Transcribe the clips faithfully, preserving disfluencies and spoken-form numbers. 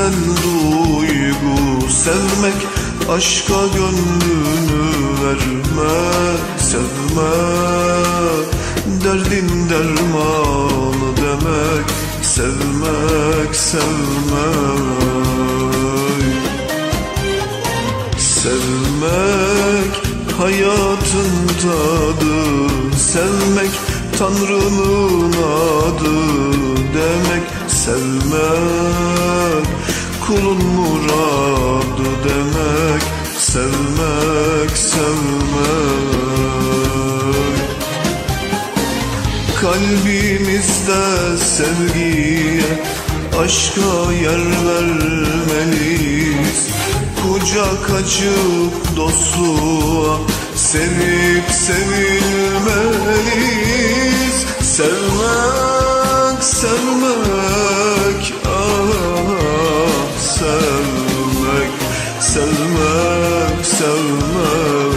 güzel duygu sevmek, aşka gönlünü vermek, sevmek derdin dermanı demek, sevmek, sevmek. Sevmek hayatın tadı, sevmek Tanrı'nın adı demek, sevmek kulun muradı demek, sevmek, sevmek. Kalbimizde sevgiye, aşka yer vermeliyiz. Kucak açıp dostluğa, sevip sevilmeliyiz. Sevmek, sevmek, ah sevmek, sevmek, sevmek.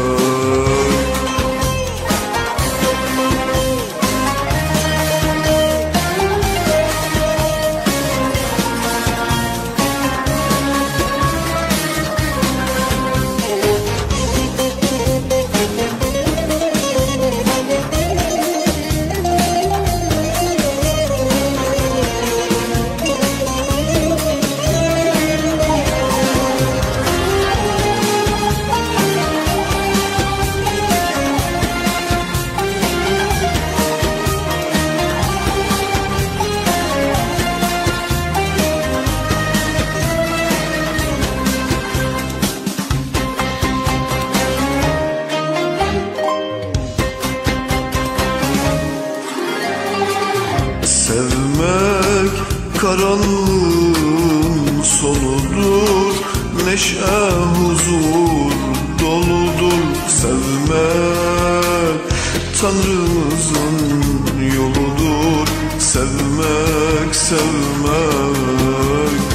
Sevmek karanlığın soludur, neşe huzur doludur. Sevmek Tanrımızın yoludur, sevmek, sevmek.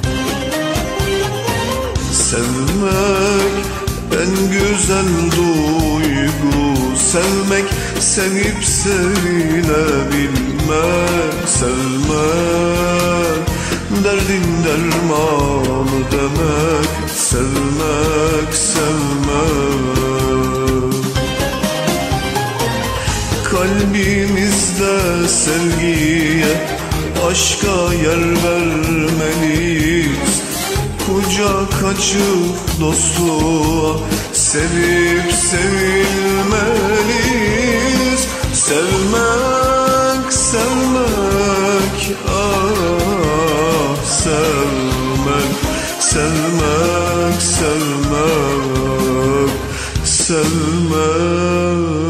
Sevmek en güzel duygu, sevmek sevip sevilebilmek, sevmek derdin dermanı demek, sevmek, sevmek. Kalbimizde sevgiye, aşka yer vermeliyiz. Kucak açıp dostluğa, sevip sevilmeliyiz. Sevmek, sevmek, ah sevmek, sevmek, sevmek, sevmek.